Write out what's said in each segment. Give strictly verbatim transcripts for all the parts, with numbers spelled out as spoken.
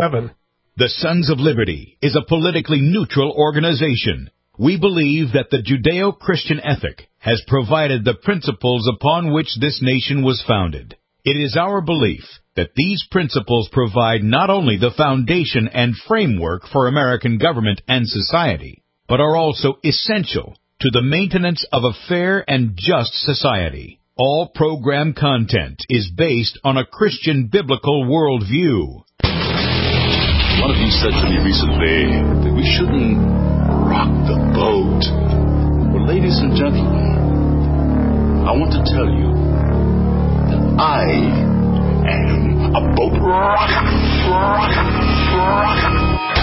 seven. The Sons of Liberty is a politically neutral organization. We believe that the Judeo-Christian ethic has provided the principles upon which this nation was founded. It is our belief that these principles provide not only the foundation and framework for American government and society, but are also essential to the maintenance of a fair and just society. All program content is based on a Christian biblical worldview. One of you said to me recently that we shouldn't rock the boat. Well, ladies and gentlemen, I want to tell you that I am a boat rocker, rocker, rocker.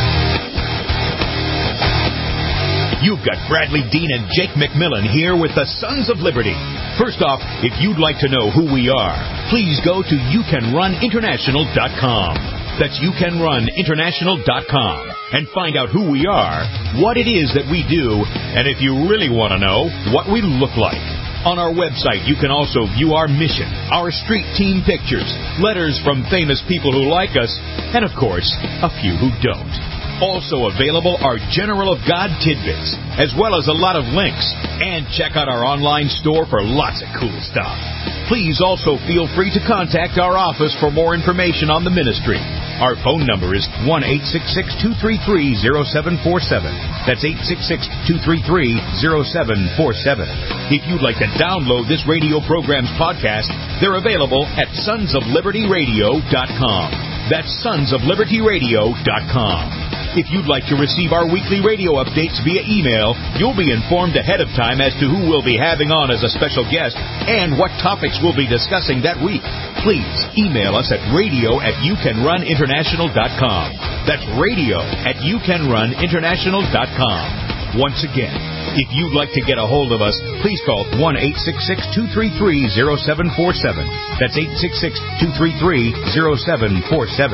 You've got Bradley Dean and Jake McMillan here with the Sons of Liberty. First off, if you'd like to know who we are, please go to you can run international dot com. That's you can run international dot com and find out who we are, what it is that we do, and if you really want to know, what we look like. On our website, you can also view our mission, our street team pictures, letters from famous people who like us, and of course, a few who don't. Also available are General of God tidbits, as well as a lot of links. And check out our online store for lots of cool stuff. Please also feel free to contact our office for more information on the ministry. Our phone number is one eight six six, two three three, zero seven four seven. That's eight six six, two three three, zero seven four seven. If you'd like to download this radio program's podcast, they're available at sons of liberty radio dot com. That's sons of liberty radio dot com. If you'd like to receive our weekly radio updates via email, you'll be informed ahead of time as to who we'll be having on as a special guest and what topics we'll be discussing that week. Please email us at radio at you can run international dot com. That's radio at you can run international dot com. Once again, if you'd like to get a hold of us, please call one eight six six, two three three, zero seven four seven. That's eight six six, two three three, zero seven four seven.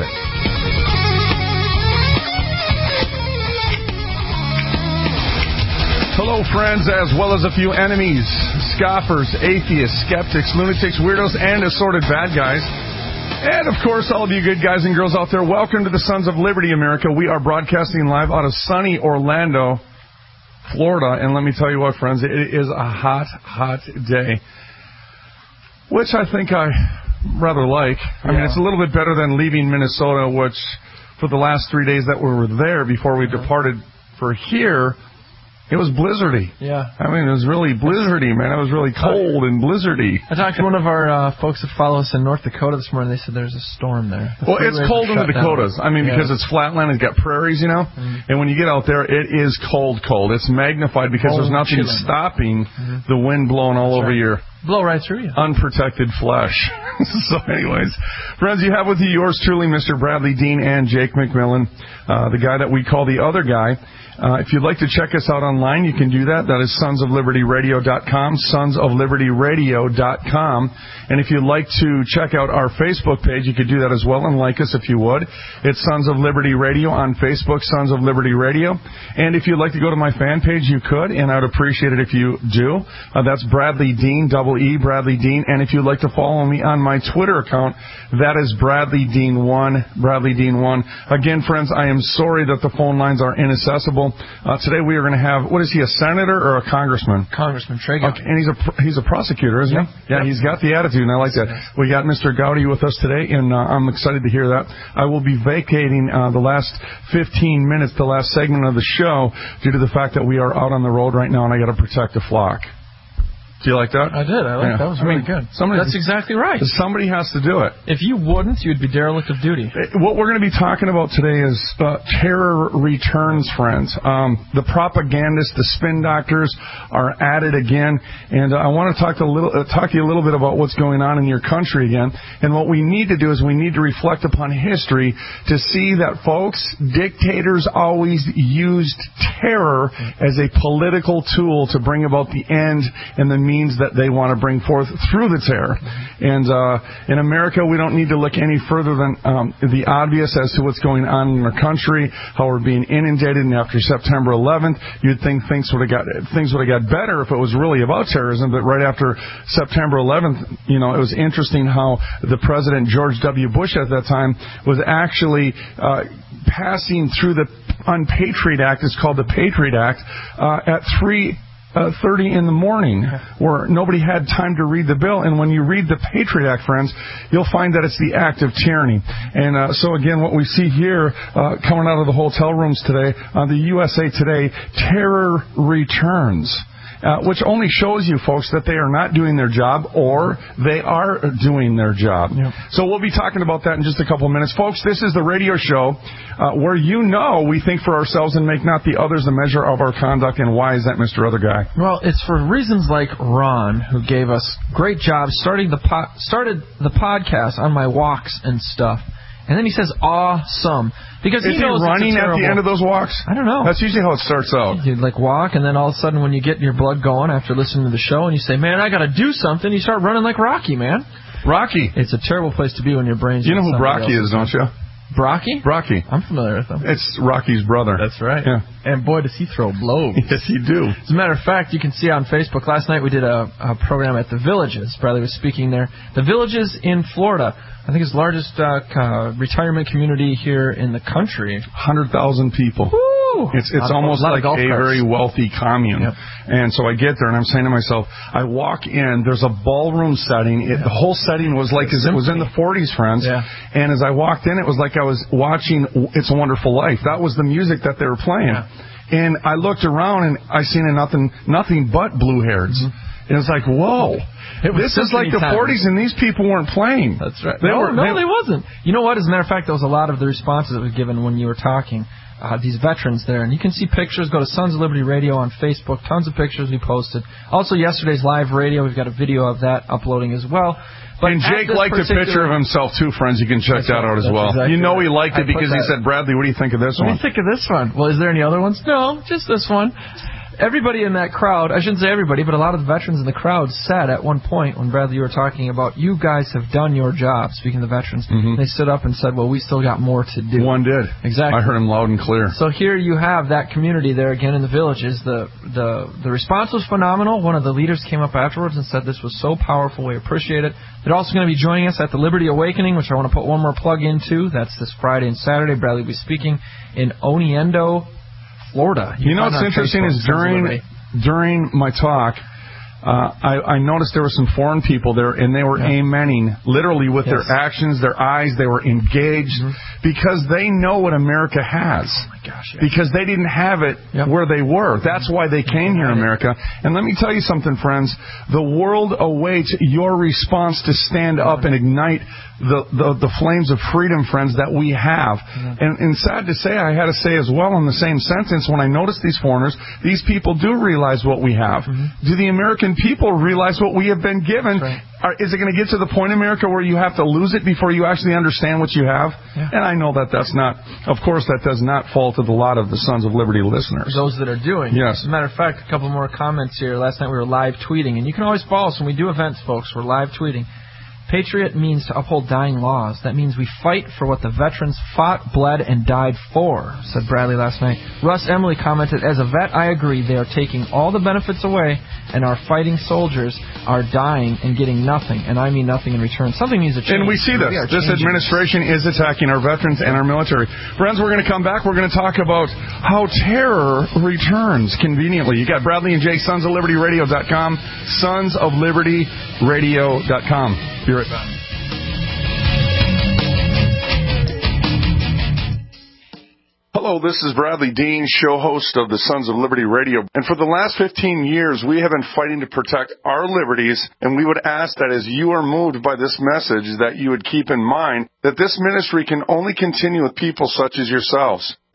Hello, friends, as well as a few enemies, scoffers, atheists, skeptics, lunatics, weirdos, and assorted bad guys. And, of course, all of you good guys and girls out there, welcome to the Sons of Liberty, America. We are broadcasting live out of sunny Orlando, Florida. And let me tell you what, friends, it is a hot, hot day, which I think I rather like. I yeah. mean, it's a little bit better than leaving Minnesota, which for the last three days that we were there before we departed for here, it was blizzardy. Yeah. I mean, it was really blizzardy, man. It was really cold and blizzardy. I talked to one of our uh, folks that follow us in North Dakota this morning. They said there's a storm there. The well, it's cold in the Dakotas. Down. I mean, yeah. because it's flatland. It's got prairies, you know. Mm-hmm. And when you get out there, it is cold, cold. It's magnified because cold, there's nothing chilling. stopping mm-hmm. the wind blowing all That's over right. your blow right through you. unprotected flesh. So, anyways, friends, you have with you yours truly, Mister Bradley Dean and Jake McMillan, uh, the guy that we call the other guy. Uh, if you'd like to check us out online, you can do that. That is sons of liberty radio dot com, sons of liberty radio dot com. And if you'd like to check out our Facebook page, you could do that as well and like us if you would. It's Sons of Liberty Radio on Facebook, Sons of Liberty Radio. And if you'd like to go to my fan page, you could, and I would appreciate it if you do. Uh, that's Bradley Dean, double E, Bradley Dean. And if you'd like to follow me on my Twitter account, that is Bradley Dean one, Bradley Dean one. Again, friends, I am sorry that the phone lines are inaccessible. Uh, today we are going to have, what is he, a senator or a congressman? Congressman Traeger. Okay, and he's a he's a prosecutor, isn't yep. he? Yeah, yep. he's got the attitude, and I like that. We got Mister Gowdy with us today, and uh, I'm excited to hear that. I will be vacating uh, the last fifteen minutes, the last segment of the show, due to the fact that we are out on the road right now, and I got to protect the flock. Do you like that? I did. I like yeah. that. Was really I mean, good. Somebody, That's exactly right. Somebody has to do it. If you wouldn't, you'd be derelict of duty. What we're going to be talking about today is uh, terror returns, friends. Um, the propagandists, the spin doctors are at it again, and uh, I want to talk to, a little, uh, talk to you a little bit about what's going on in your country again. And what we need to do is we need to reflect upon history to see that, folks, dictators always used terror as a political tool to bring about the end and the means means that they want to bring forth through the terror. And uh, in America, we don't need to look any further than um, the obvious as to what's going on in our country, how we're being inundated. And after September eleventh, you'd think things would have got things would have got better if it was really about terrorism. But right after September eleventh, you know, it was interesting how the President George W. Bush at that time was actually uh, passing through the Unpatriot Act. It's called the Patriot Act uh, at three. Uh, thirty in the morning, where nobody had time to read the bill. And when you read the Patriot Act, friends, you'll find that it's the act of tyranny. And uh, so, again, what we see here uh, coming out of the hotel rooms today, on the U S A Today, terror returns. Uh, which only shows you, folks, that they are not doing their job, or they are doing their job. Yep. So we'll be talking about that in just a couple of minutes. Folks, this is the radio show uh, where you know we think for ourselves and make not the others the measure of our conduct. And why is that, Mister Other Guy? Well, it's for reasons like Ron, who gave us great jobs starting the po- started the podcast on my walks and stuff. And then he says, awesome. Because Is he knows he running it's at the end of those walks? I don't know. That's usually how it starts out. You'd like walk, and then all of a sudden when you get your blood going after listening to the show and you say, man, I got to do something, you start running like Rocky, man. Rocky. It's a terrible place to be when your brain's... You know who Brocky is, don't you? Brocky? Brocky. I'm familiar with him. It's Rocky's brother. That's right. Yeah. And boy, does he throw blows. Yes, he do. As a matter of fact, you can see on Facebook, last night we did a, a program at The Villages. Bradley was speaking there. The Villages in Florida, I think it's the largest uh, uh, retirement community here in the country. one hundred thousand people. Woo! It's it's almost like a very wealthy commune. Yep. And so I get there, and I'm saying to myself, I walk in, there's a ballroom setting. It, the whole setting was like as it was in the forties, friends. Yeah. And as I walked in, it was like I was watching It's a Wonderful Life. That was the music that they were playing. Yeah. And I looked around, and I seen nothing nothing but blue-hairs. Mm-hmm. And it's like, whoa. This is like the time. forties, and these people weren't playing. That's right. They no, were, no, they, they wasn't. You know what? As a matter of fact, there was a lot of the responses that were given when you were talking. Uh, these veterans there, and you can see pictures. Go to Sons of Liberty Radio on Facebook. Tons of pictures we posted. Also, yesterday's live radio, we've got a video of that uploading as well. But and Jake liked particular... a picture of himself, too, friends. You can check that out as well. Exactly you know right. he liked it I because he said, Bradley, what do you think of this what one? What do you think of this one? Well, is there any other ones? No, just this one. Everybody in that crowd, I shouldn't say everybody, but a lot of the veterans in the crowd said at one point when, Bradley, you were talking about, you guys have done your job, speaking of the veterans, mm-hmm. they stood up and said, well, we still got more to do. One did. Exactly. I heard him loud and clear. So here you have that community there again in the Villages. The, the, the response was phenomenal. One of the leaders came up afterwards and said this was so powerful, we appreciate it. They're also going to be joining us at the Liberty Awakening, which I want to put one more plug into. That's this Friday and Saturday. Bradley will be speaking in Oneendo, Florida. You, you know what's interesting Facebook, is during... During my talk, uh, I, I noticed there were some foreign people there, and they were yeah. amening, literally with yes. their actions, their eyes. They were engaged mm-hmm. because they know what America has. Oh my gosh! Yes. Because they didn't have it yep. where they were. That's why they came here in America. And let me tell you something, friends. The world awaits your response to stand up and ignite the, the, the flames of freedom, friends, that we have. Mm-hmm. And, and sad to say, I had to say as well in the same sentence, when I noticed these foreigners, these people do realize what we have. Mm-hmm. Do the American people realize what we have been given? Right. Are, is it going to get to the point, America, where you have to lose it before you actually understand what you have? Yeah. And I know that that's not, of course, that does not fall to the lot of the Sons of Liberty listeners. Those that are doing. Yes. As a matter of fact, a couple more comments here. Last night we were live tweeting, and you can always follow us when we do events, folks. We're live tweeting. Patriot means to uphold dying laws. That means we fight for what the veterans fought, bled, and died for, said Bradley last night. Russ Emily commented, as a vet, I agree. They are taking all the benefits away, and our fighting soldiers are dying and getting nothing, and I mean nothing in return. Something needs to change. And we see this. We this administration is attacking our veterans and our military. Friends, we're going to come back. We're going to talk about how terror returns conveniently. You got Bradley and Jake, sons of liberty radio dot com, sons of liberty radio dot com. Be right back. Hello, this is Bradley Dean, show host of the Sons of Liberty Radio. And for the last fifteen years, we have been fighting to protect our liberties, and we would ask that as you are moved by this message, that you would keep in mind that this ministry can only continue with people such as yourselves.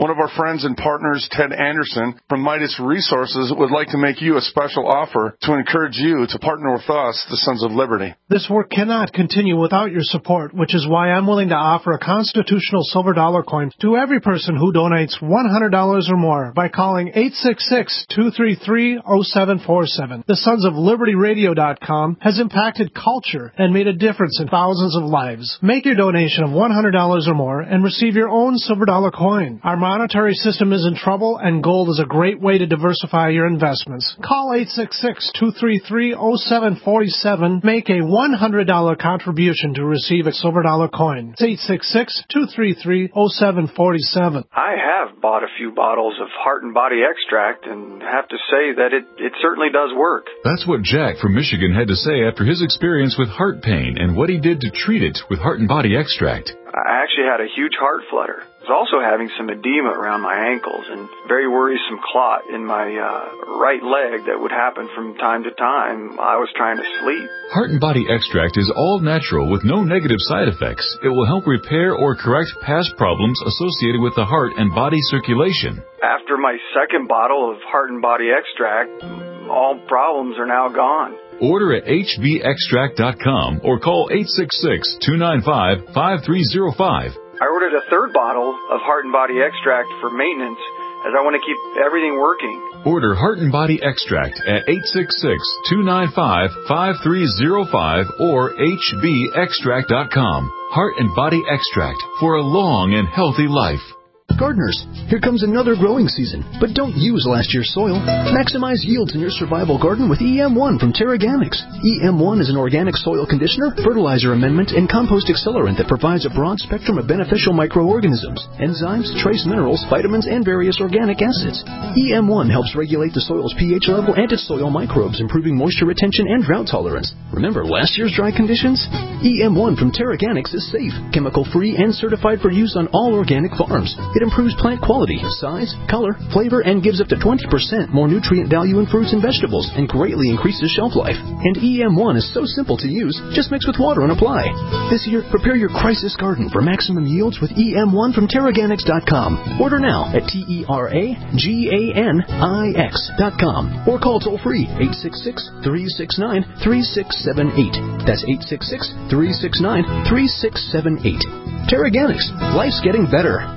One of our friends and partners, Ted Anderson from Midas Resources, would like to make you a special offer to encourage you to partner with us, the Sons of Liberty. This work cannot continue without your support, which is why I'm willing to offer a constitutional silver dollar coin to every person who donates one hundred dollars or more by calling eight six six, two three three, zero seven four seven. The Sons of Liberty Radio dot com has impacted culture and made a difference in thousands of lives. Make your donation of one hundred dollars or more and receive your own silver dollar coin. Our monetary system is in trouble, and gold is a great way to diversify your investments. Call eight six six, two three three, zero seven four seven. Make a one hundred dollars contribution to receive a silver dollar coin. It's eight six six, two three three, zero seven four seven. I have bought a few bottles of Heart and Body Extract and have to say that it, it certainly does work. That's what Jack from Michigan had to say after his experience with heart pain and what he did to treat it with Heart and Body Extract. I actually had a huge heart flutter. I was also having some edema around my ankles and very worrisome clot in my uh, right leg that would happen from time to time. I was trying to sleep. Heart and Body Extract is all natural with no negative side effects. It will help repair or correct past problems associated with the heart and body circulation. After my second bottle of Heart and Body Extract, all problems are now gone. Order at H B extract dot com or call eight six six, two nine five, five three zero five. I ordered a third bottle of Heart and Body Extract for maintenance as I want to keep everything working. Order Heart and Body Extract at eight six six, two nine five, five three zero five or H B extract dot com. Heart and Body Extract for a long and healthy life. Gardeners, here comes another growing season, but don't use last year's soil. Maximize yields in your survival garden with E M one from TerraGanix. E M one is an organic soil conditioner, fertilizer amendment, and compost accelerant that provides a broad spectrum of beneficial microorganisms, enzymes, trace minerals, vitamins, and various organic acids. E M one helps regulate the soil's pH level and its soil microbes, improving moisture retention and drought tolerance. Remember last year's dry conditions? E M one from TerraGanix is safe, chemical-free, and certified for use on all organic farms. It improves plant quality, size, color, flavor, and gives up to twenty percent more nutrient value in fruits and vegetables and greatly increases shelf life. And E M one is so simple to use, just mix with water and apply. This year, prepare your crisis garden for maximum yields with E M one from Terraganix dot com. Order now at T E R A G A N I X dot com or call toll-free eight six six, three six nine, three six seven eight. That's eight six six, three six nine, three six seven eight. Terraganix. Life's getting better.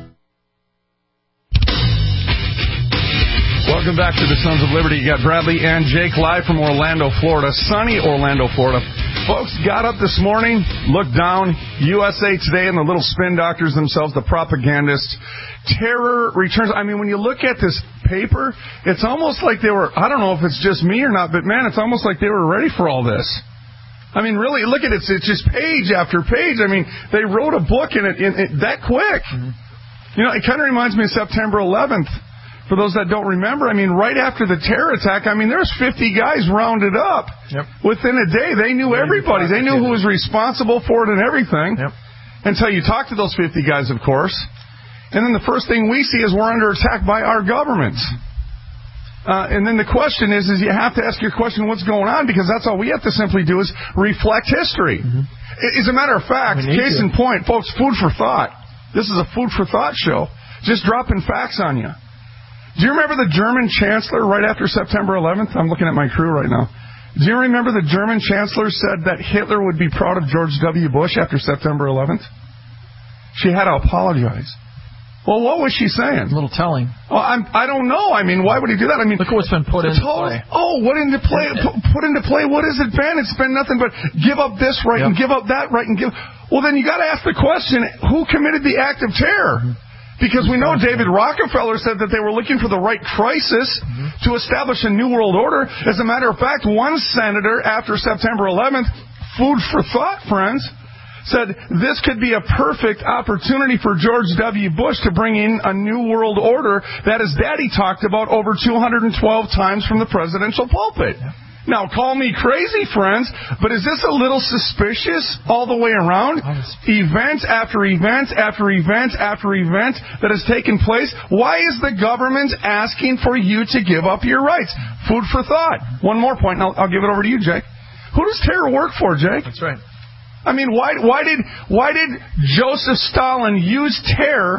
Welcome back to the Sons of Liberty. You got Bradley and Jake live from Orlando, Florida. Sunny Orlando, Florida. Folks, got up this morning, looked down, U S A Today and the little spin doctors themselves, the propagandists. Terror returns. I mean, when you look at this paper, it's almost like they were, I don't know if it's just me or not, but man, it's almost like they were ready for all this. I mean, really, look at it. It's just page after page. I mean, they wrote a book in it, in it that quick. Mm-hmm. You know, it kind of reminds me of September eleventh. For those that don't remember, I mean, right after the terror attack, I mean, there was fifty guys rounded up. Yep. Within a day. They knew everybody. They knew who was responsible for it and everything. Yep. Until you talk to those fifty guys, of course. And then the first thing we see is we're under attack by our governments. Uh, and then the question is, is you have to ask your question, what's going on? Because that's all we have to simply do is reflect history. Mm-hmm. As a matter of fact, case to. in point, folks, food for thought. This is a food for thought show. Just dropping facts on you. Do you remember the German chancellor right after September eleventh? I'm looking at my crew right now. Do you remember the German chancellor said that Hitler would be proud of George W. Bush after September eleventh? She had to apologize. Well, what was she saying? A little telling. Well, I'm, I don't know. I mean, why would he do that? I mean, look at what's been put into total, play. Oh, what into play? Put, put into play? What has it been? It's been nothing but give up this right yep. and give up that right and give. Well, then you got to ask the question: who committed the act of terror? Mm-hmm. Because we know David Rockefeller said that they were looking for the right crisis mm-hmm. to establish a new world order. As a matter of fact, one senator after September eleventh, food for thought, friends, said this could be a perfect opportunity for George W. Bush to bring in a new world order that his daddy talked about over two hundred twelve times from the presidential pulpit. Now, call me crazy, friends, but is this a little suspicious all the way around? Event after event after event after event that has taken place. Why is the government asking for you to give up your rights? Food for thought. One more point, and I'll, I'll give it over to you, Jake. Who does terror work for, Jake? That's right. I mean, why, why did why did Joseph Stalin use terror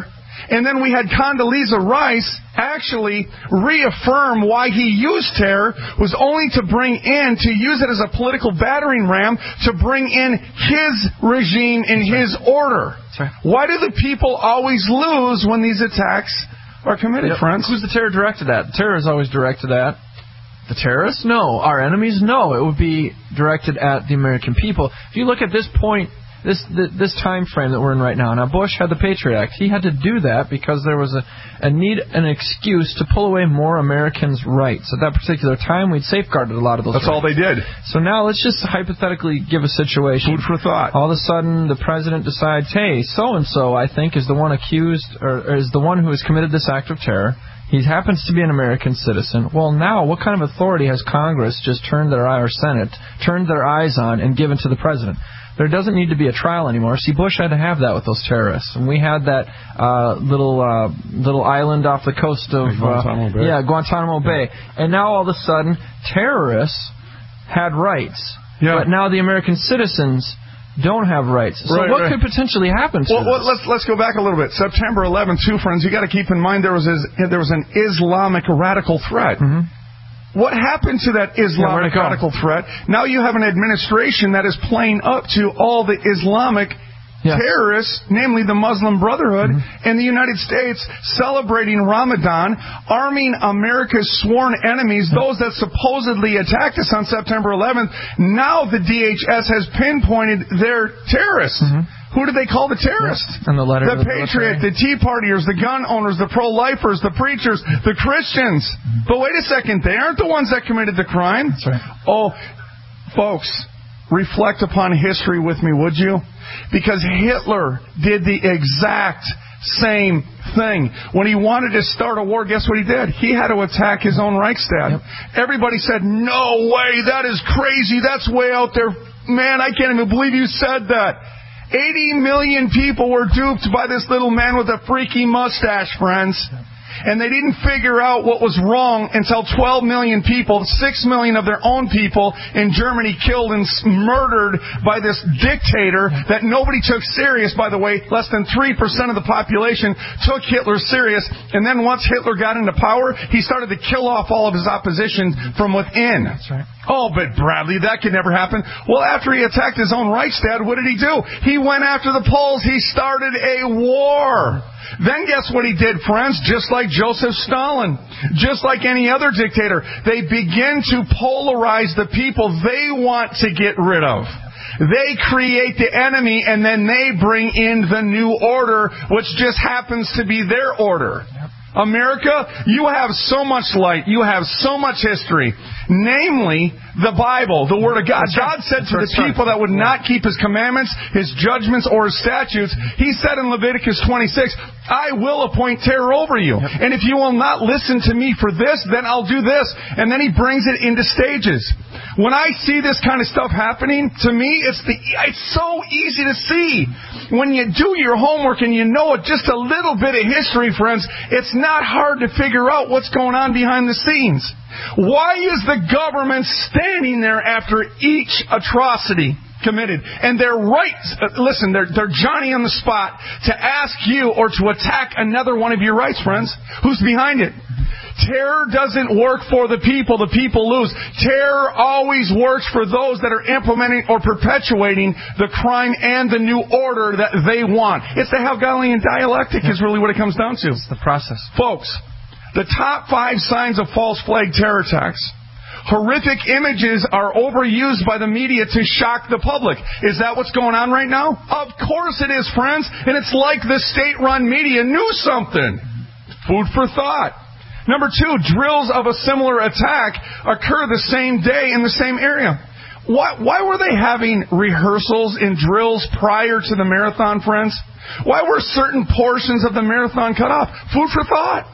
And then we had Condoleezza Rice actually reaffirm why he used terror was only to bring in, to use it as a political battering ram, to bring in his regime and his order. Right. Why do the people always lose when these attacks are committed, yep. friends? Who's the terror directed at? The terror is always directed at the terrorists? No. Our enemies? No. It would be directed at the American people. If you look at this point, This this time frame that we're in right now. Now, Bush had the Patriot Act. He had to do that because there was a, a need, an excuse to pull away more Americans' rights. At that particular time, we'd safeguarded a lot of those That's rights. all they did. So now let's just hypothetically give a situation. Food for thought. All of a sudden, the president decides, hey, so-and-so, I think, is the one accused, or, or is the one who has committed this act of terror. He happens to be an American citizen. Well, now, what kind of authority has Congress just turned their eye, or Senate, turned their eyes on and given to the president? There doesn't need to be a trial anymore. See, Bush had to have that with those terrorists, and we had that uh, little uh, little island off the coast of Guantanamo uh, Bay. yeah Guantanamo Bay, and now all of a sudden terrorists had rights, yeah. but now the American citizens don't have rights. So right, what right. could potentially happen to well, well, this? let's let's go back a little bit. September eleventh, too, friends. You got to keep in mind there was his, there was an Islamic radical threat. Mm-hmm. What happened to that Islamic yeah, radical threat? Now you have an administration that is playing up to all the Islamic yeah. terrorists, namely the Muslim Brotherhood, mm-hmm. in the United States, celebrating Ramadan, arming America's sworn enemies, mm-hmm. those that supposedly attacked us on September eleventh. Now the D H S has pinpointed their terrorists. Mm-hmm. Who do they call the terrorists? Yes. And the letter the the Patriot, the Tea Partiers, the gun owners, the pro-lifers, the preachers, the Christians. Mm-hmm. But wait a second, they aren't the ones that committed the crime. That's right. Oh, folks, reflect upon history with me, would you? Because Hitler did the exact same thing. When he wanted to start a war, guess what he did? He had to attack his own Reichstag. Yep. Everybody said, no way, that is crazy, that's way out there. Man, I can't even believe you said that. eighty million people were duped by this little man with a freaky mustache, friends. And they didn't figure out what was wrong until twelve million people, six million of their own people in Germany killed and murdered by this dictator that nobody took serious, by the way. Less than three percent of the population took Hitler serious. And then once Hitler got into power, he started to kill off all of his opposition from within. That's right. Oh, but Bradley, that could never happen. Well, after he attacked his own Reichstag, what did he do? He went after the Poles. He started a war. Then guess what he did, friends? Just like Joseph Stalin, just like any other dictator, they begin to polarize the people they want to get rid of. They create the enemy, and then they bring in the new order, which just happens to be their order. America, you have so much light. You have so much history. Namely, the Bible, the Word of God. God said to the people that would not keep His commandments, His judgments, or His statutes, He said in Leviticus twenty-six, I will appoint terror over you. Yep. And if you will not listen to me for this, then I'll do this. And then He brings it into stages. When I see this kind of stuff happening, to me, it's the it's so easy to see. When you do your homework and you know it, just a little bit of history, friends, it's not hard to figure out what's going on behind the scenes. Why is the government standing there after each atrocity committed? And they're right, listen, they're, they're Johnny on the spot to ask you or to attack another one of your rights, friends. Who's behind it? Terror doesn't work for the people. The people lose. Terror always works for those that are implementing or perpetuating the crime and the new order that they want. It's the Hegelian dialectic is really what it comes down to. It's the process. Folks, the top five signs of false flag terror attacks. Horrific images are overused by the media to shock the public. Is that what's going on right now? Of course it is, friends. And it's like the state-run media knew something. Food for thought. Number two, drills of a similar attack occur the same day in the same area. Why, why were they having rehearsals and drills prior to the marathon, friends? Why were certain portions of the marathon cut off? Food for thought.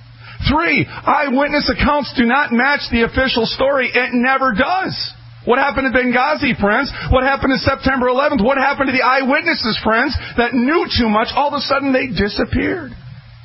Three, eyewitness accounts do not match the official story. It never does. What happened to Benghazi, friends? What happened to September eleventh? What happened to the eyewitnesses, friends, that knew too much? All of a sudden they disappeared.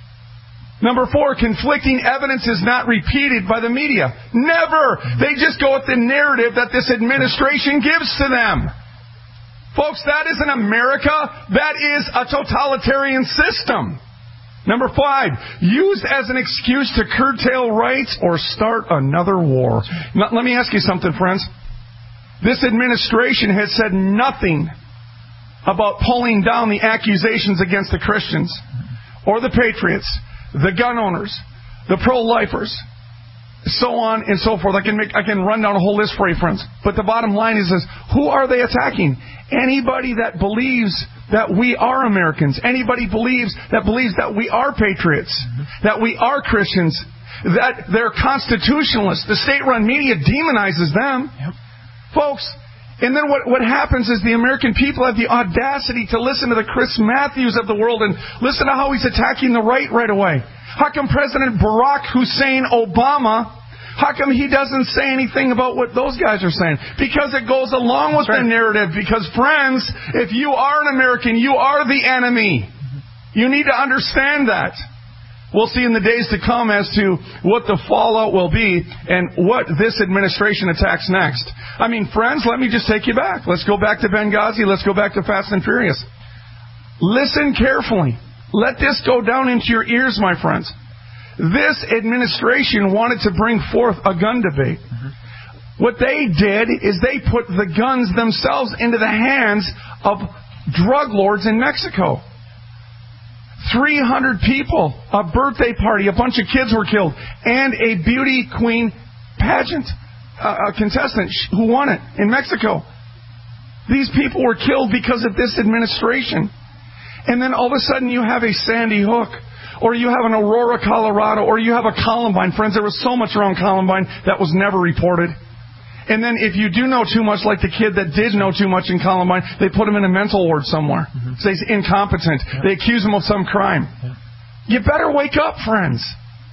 Number four, conflicting evidence is not repeated by the media. Never. They just go with the narrative that this administration gives to them. Folks, that isn't America. That is a totalitarian system. Number five, used as an excuse to curtail rights or start another war. Now, let me ask you something, friends. This administration has said nothing about pulling down the accusations against the Christians or the patriots, the gun owners, the pro-lifers, so on and so forth. I can make, I can run down a whole list for you, friends. But the bottom line is this: who are they attacking? Anybody that believes that we are Americans. Anybody believes that believes that we are patriots, that we are Christians, that they're constitutionalists. The state-run media demonizes them, yep. folks. And then what, what happens is the American people have the audacity to listen to the Chris Matthews of the world and listen to how he's attacking the right right away. How come President Barack Hussein Obama, how come he doesn't say anything about what those guys are saying? Because it goes along with right. the narrative. Because, friends, if you are an American, you are the enemy. You need to understand that. We'll see in the days to come as to what the fallout will be and what this administration attacks next. I mean, friends, let me just take you back. Let's go back to Benghazi. Let's go back to Fast and Furious. Listen carefully. Let this go down into your ears, my friends. This administration wanted to bring forth a gun debate. Mm-hmm. What they did is they put the guns themselves into the hands of drug lords in Mexico. three hundred people, a birthday party, a bunch of kids were killed, and a beauty queen pageant, a contestant who won it in Mexico. These people were killed because of this administration. And then all of a sudden you have a Sandy Hook, or you have an Aurora, Colorado, or you have a Columbine. Friends, there was so much around Columbine that was never reported. And then if you do know too much, like the kid that did know too much in Columbine, they put him in a mental ward somewhere. Mm-hmm. Say he's incompetent. Yeah. They accuse him of some crime. Yeah. You better wake up, friends.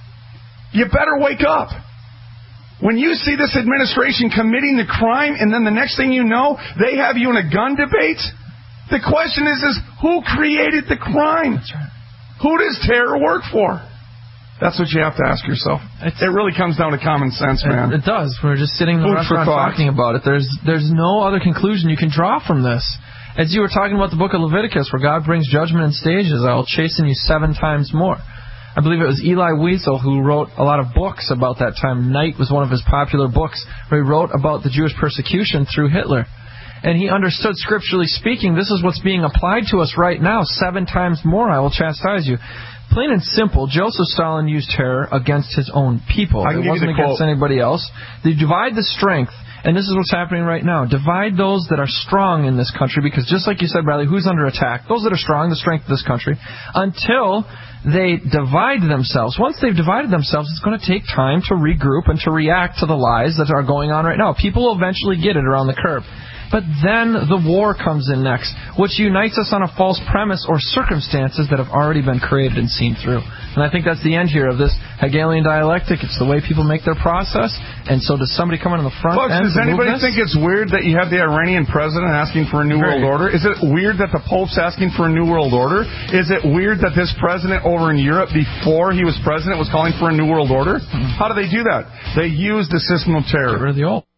You better wake up. When you see this administration committing the crime, and then the next thing you know, they have you in a gun debate, the question is, is who created the crime? That's right. Who does terror work for? That's what you have to ask yourself. It's, it really comes down to common sense, man. It, it does. We're just sitting in the Food restaurant talking about it. There's there's no other conclusion you can draw from this. As you were talking about the book of Leviticus, where God brings judgment in stages, I will chasten you seven times more. I believe it was Eli Wiesel who wrote a lot of books about that time. Night was one of his popular books, where he wrote about the Jewish persecution through Hitler. And he understood, scripturally speaking, this is what's being applied to us right now. Seven times more I will chastise you. Plain and simple, Joseph Stalin used terror against his own people. It wasn't against anybody else. They divide the strength, and this is what's happening right now. Divide those that are strong in this country, because just like you said, Bradley, who's under attack? Those that are strong, the strength of this country, until they divide themselves. Once they've divided themselves, it's going to take time to regroup and to react to the lies that are going on right now. People will eventually get it around the curve. But then the war comes in next, which unites us on a false premise or circumstances that have already been created and seen through. And I think that's the end here of this Hegelian dialectic. It's the way people make their process. And so does somebody come in on the front Folks, end? Does anybody think it's weird that you have the Iranian president asking for a new world order? Is it weird that the Pope's asking for a new world order? Is it weird that this president over in Europe, before he was president, was calling for a new world order? Mm-hmm. How do they do that? They use the system of terror. Get rid of the old.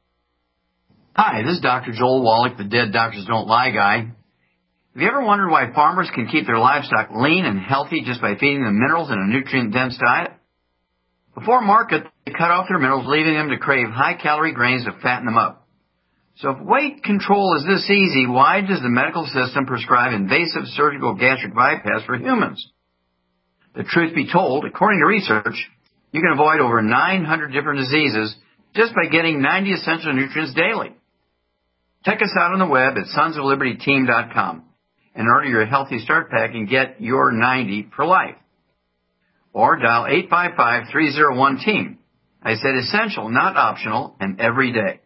Hi, this is Doctor Joel Wallach, the Dead Doctors Don't Lie guy. Have you ever wondered why farmers can keep their livestock lean and healthy just by feeding them minerals in a nutrient-dense diet? Before market, they cut off their minerals, leaving them to crave high-calorie grains to fatten them up. So if weight control is this easy, why does the medical system prescribe invasive surgical gastric bypass for humans? The truth be told, according to research, you can avoid over nine hundred different diseases just by getting ninety essential nutrients daily. Check us out on the web at sons of liberty team dot com and order your Healthy Start Pack and get your ninety for life. Or dial eight five five, three oh one, team. I said essential, not optional, and every day.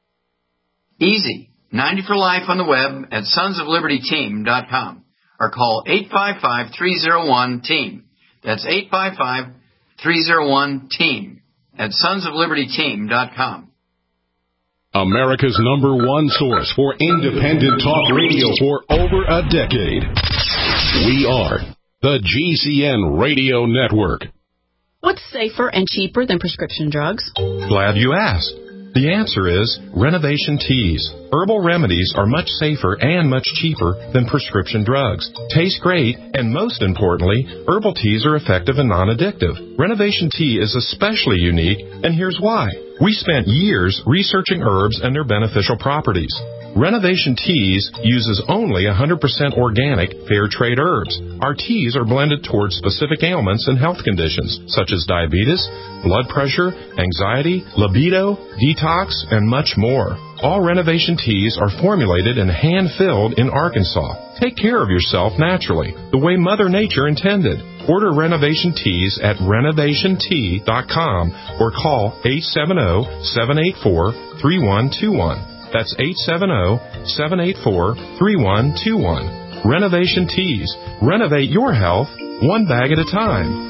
Easy. ninety for life on the web at sons of liberty team dot com or call eight five five, three oh one, team. That's eight five five, three oh one, team at sons of liberty team dot com. America's number one source for independent talk radio for over a decade. We are the G C N Radio Network. What's safer and cheaper than prescription drugs? Glad you asked. The answer is Renovation Teas. Herbal remedies are much safer and much cheaper than prescription drugs. Taste great, and most importantly, herbal teas are effective and non-addictive. Renovation Tea is especially unique, and here's why. We spent years researching herbs and their beneficial properties. Renovation Teas uses only one hundred percent organic, fair trade herbs. Our teas are blended towards specific ailments and health conditions, such as diabetes, blood pressure, anxiety, libido, detox, and much more. All Renovation Teas are formulated and hand-filled in Arkansas. Take care of yourself naturally, the way Mother Nature intended. Order Renovation Teas at renovation tea dot com or call eight seven zero, seven eight four, three one two one. That's eight seven zero, seven eight four, three one two one. Renovation Teas. Renovate your health one bag at a time.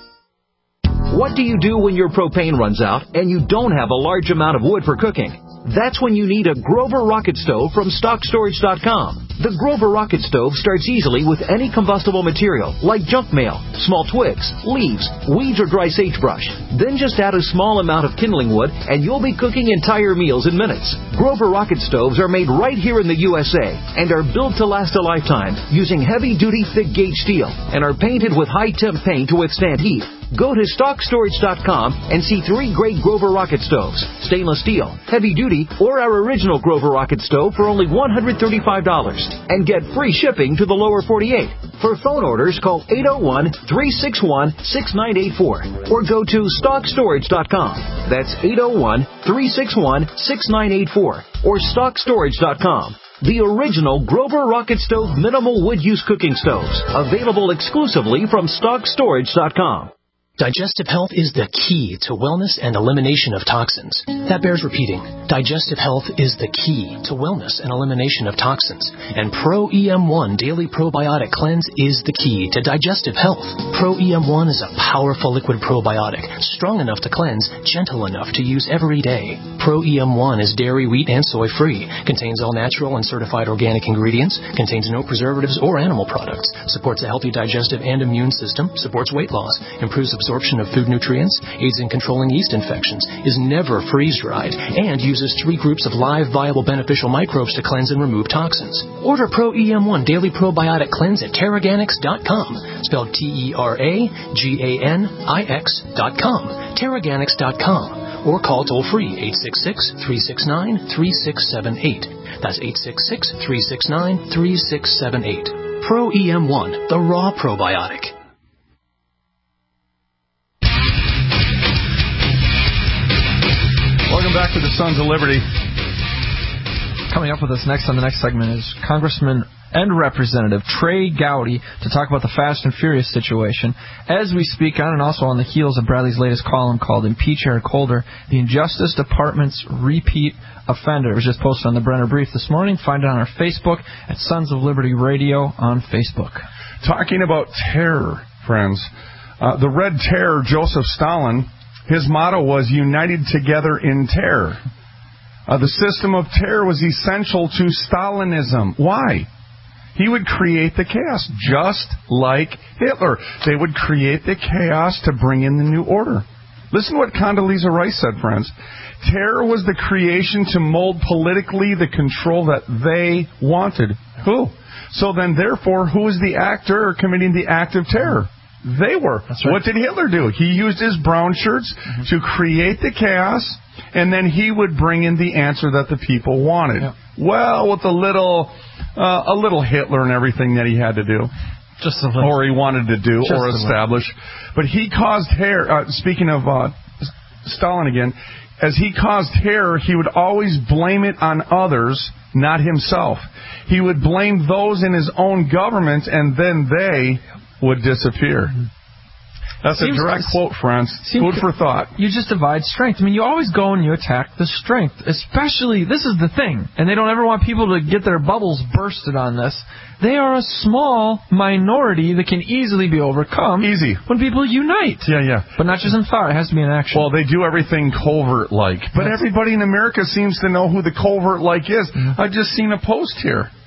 What do you do when your propane runs out and you don't have a large amount of wood for cooking? That's when you need a Grover Rocket Stove from stock storage dot com. The Grover Rocket Stove starts easily with any combustible material, like junk mail, small twigs, leaves, weeds, or dry sagebrush. Then just add a small amount of kindling wood, and you'll be cooking entire meals in minutes. Grover Rocket Stoves are made right here in the U S A and are built to last a lifetime using heavy-duty, thick-gauge steel and are painted with high-temp paint to withstand heat. Go to stock storage dot com and see three great Grover Rocket Stoves, stainless steel, heavy-duty, or our original Grover Rocket Stove for only one hundred thirty-five dollars. And get free shipping to the lower forty-eight. For phone orders, call eight oh one, three six one, six nine eight four or go to stock storage dot com. That's eight oh one, three six one, six nine eight four or stock storage dot com. The original Grover Rocket Stove minimal wood use cooking stoves, available exclusively from stock storage dot com. Digestive health is the key to wellness and elimination of toxins. That bears repeating. Digestive health is the key to wellness and elimination of toxins. And Pro E M one Daily Probiotic Cleanse is the key to digestive health. Pro E M one is a powerful liquid probiotic, strong enough to cleanse, gentle enough to use every day. Pro E M one is dairy, wheat, and soy free, contains all natural and certified organic ingredients, contains no preservatives or animal products, supports a healthy digestive and immune system, supports weight loss, improves absorption of food nutrients, aids in controlling yeast infections, is never freeze-dried, and uses three groups of live, viable, beneficial microbes to cleanse and remove toxins. Order Pro E M one Daily Probiotic Cleanse at Terraganix dot com, spelled T E R A G A N I X dot com, Terraganix dot com, or call toll-free eight six six, three six nine, three six seven eight. That's eight six six, three six nine, three six seven eight. Pro E M one, the raw probiotic. Welcome back to the Sons of Liberty. Coming up with us next on the next segment is Congressman and Representative Trey Gowdy to talk about the Fast and Furious situation. As we speak on and also on the heels of Bradley's latest column called Impeach Eric Holder, the Injustice Department's repeat offender. It was just posted on the Brenner Brief this morning. Find it on our Facebook at Sons of Liberty Radio on Facebook. Talking about terror, friends. Uh, the Red Terror, Joseph Stalin, his motto was united together in terror. Uh, the system of terror was essential to Stalinism. Why? He would create the chaos, just like Hitler. They would create the chaos to bring in the new order. Listen to what Condoleezza Rice said, friends. Terror was the creation to mold politically the control that they wanted. Who? So then, therefore, who is the actor committing the act of terror? They were. That's right. What did Hitler do? He used his brown shirts mm-hmm. to create the chaos, and then he would bring in the answer that the people wanted. Yeah. Well, with a little, uh, a little Hitler and everything that he had to do, just a little. Or he wanted to do, Just or establish. But he caused terror. Uh, speaking of uh, Stalin again, as he caused terror, he would always blame it on others, not himself. He would blame those in his own government, and then they would disappear. That's seems, a direct quote, friends. Food for thought. You just divide strength. I mean, you always go and you attack the strength. Especially, this is the thing, and they don't ever want people to get their bubbles bursted on this. They are a small minority that can easily be overcome. Easy. When people unite. Yeah, yeah. But not just in thought. It has to be in action. Well, they do everything covert-like. But yes. Everybody in America seems to know who the covert-like is. Mm-hmm. I've just seen a post here.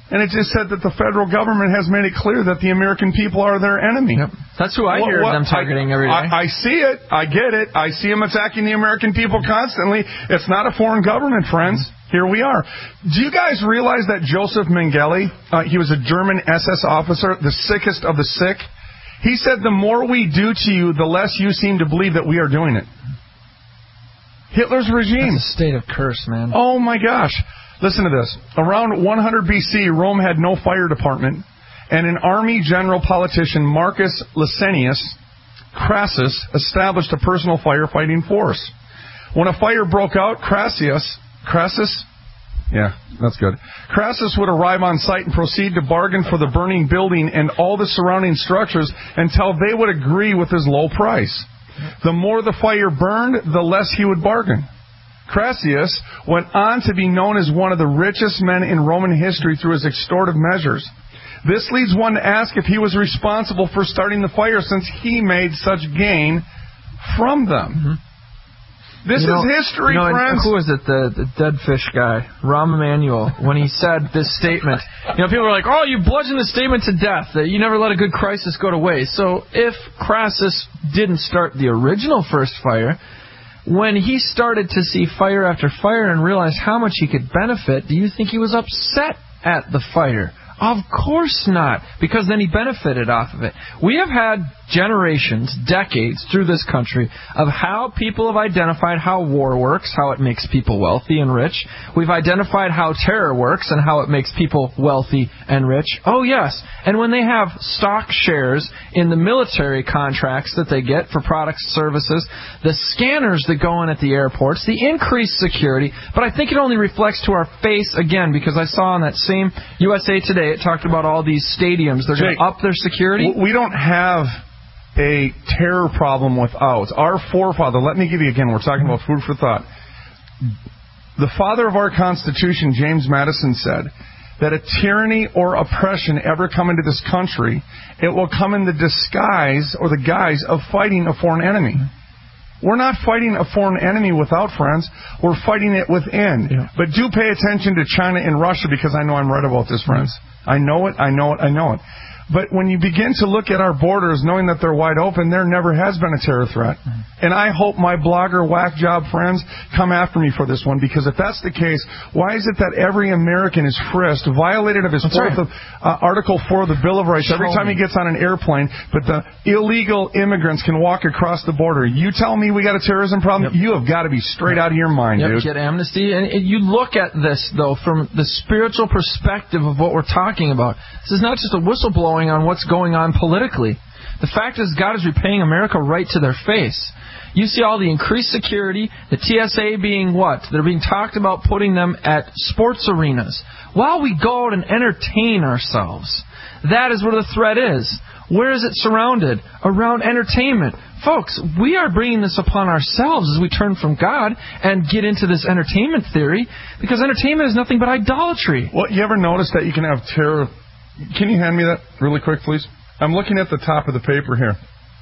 And it just said that the federal government has made it clear that the American people are their enemy. Yep. That's who I what, hear what, them targeting I, every day. I, I see it. I get it. I see them attacking the American people constantly. It's not a foreign government, friends. Mm-hmm. Here we are. Do you guys realize that Joseph Mengele, uh, he was a German S S officer, the sickest of the sick? He said, the more we do to you, the less you seem to believe that we are doing it. Hitler's regime. That's a state of curse, man. Oh, my gosh. Listen to this. Around one hundred B C, Rome had no fire department, and an army general politician, Marcus Licinius Crassus, established a personal firefighting force. When a fire broke out, Crassus, Crassus? Yeah, that's good. Crassus would arrive on site and proceed to bargain for the burning building and all the surrounding structures until they would agree with his low price. The more the fire burned, the less he would bargain. Crassus went on to be known as one of the richest men in Roman history through his extortive measures. This leads one to ask if he was responsible for starting the fire, since he made such gain from them. Mm-hmm. This you know, is history, you know, friends. Who was it? The, the dead fish guy, Rahm Emanuel, when he said this statement. You know, people were like, oh, you bludgeoned the statement to death, that you never let a good crisis go to waste. So if Crassus didn't start the original first fire, when he started to see fire after fire and realized how much he could benefit, do you think he was upset at the fire? Of course not, because then he benefited off of it. We have had generations, decades through this country of how people have identified how war works, how it makes people wealthy and rich. We've identified how terror works and how it makes people wealthy and rich. Oh, yes. And when they have stock shares in the military contracts that they get for products, services, the scanners that go in at the airports, the increased security, but I think it only reflects to our face again, because I saw on that same U S A Today, it talked about all these stadiums. They're going to up their security. We don't have a terror problem without. Our forefather, let me give you again, we're talking about food for thought. The father of our Constitution, James Madison, said that a tyranny or oppression ever come into this country, it will come in the disguise or the guise of fighting a foreign enemy. We're not fighting a foreign enemy without, friends. We're fighting it within. Yeah. But do pay attention to China and Russia, because I know I'm right about this, friends. I know it, I know it, I know it. But when you begin to look at our borders, knowing that they're wide open, there never has been a terror threat. And I hope my blogger whack job friends come after me for this one, because if that's the case, why is it that every American is frisked, violated of his fourth of, uh, Article four of the Bill of Rights every time he gets on an airplane, but the illegal immigrants can walk across the border? You tell me we got a terrorism problem? Yep. You have got to be straight out of your mind, yep, dude. Get amnesty. And you look at this, though, from the spiritual perspective of what we're talking about. This is not just a whistleblower on what's going on politically. The fact is, God is repaying America right to their face. You see all the increased security, the T S A being what? They're being talked about putting them at sports arenas while we go out and entertain ourselves. That is where the threat is. Where is it surrounded? Around entertainment. Folks, we are bringing this upon ourselves as we turn from God and get into this entertainment theory, because entertainment is nothing but idolatry. Well, you ever notice that you can have terror? Can you hand me that really quick, please? I'm looking at the top of the paper here.